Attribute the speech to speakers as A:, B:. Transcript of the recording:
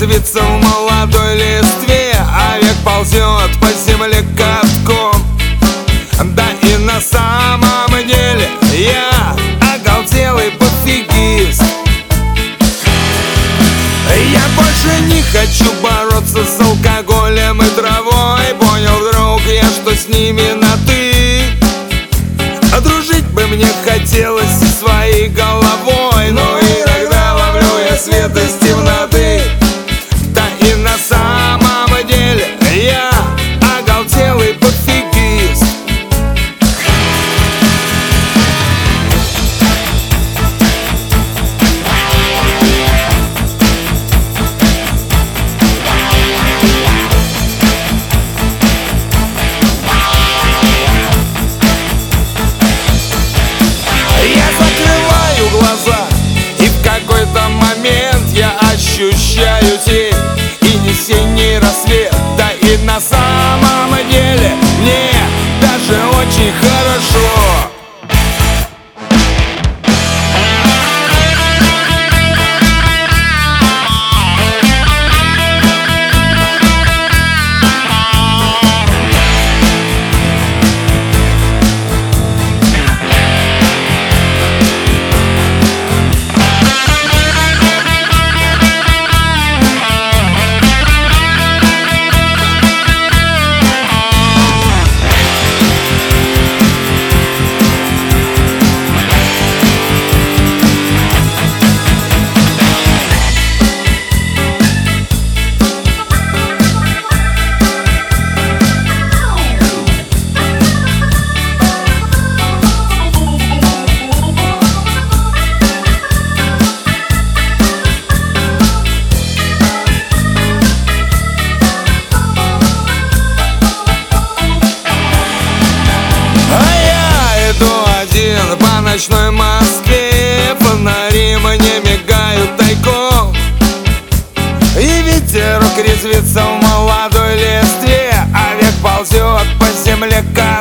A: резвится в молодой листве, а век ползет по земле катком. Да и на самом деле я оголтелый пофигист. Я больше не хочу бороться с алкоголем и травой. Понял вдруг я, что с ними на «ты». А дружить бы мне хотелось со своей головой, но иногда ловлю я свет из темноты. Да и на самом деле я оголтелый пофигист. И в какой-то момент я ощущаю тень и весенний рассвет. Да и на самом деле мне даже очень хорошо. По ночной Москве фонари мне мигают тайком, и ветерок резвится в молодой листве, а век ползет по земле.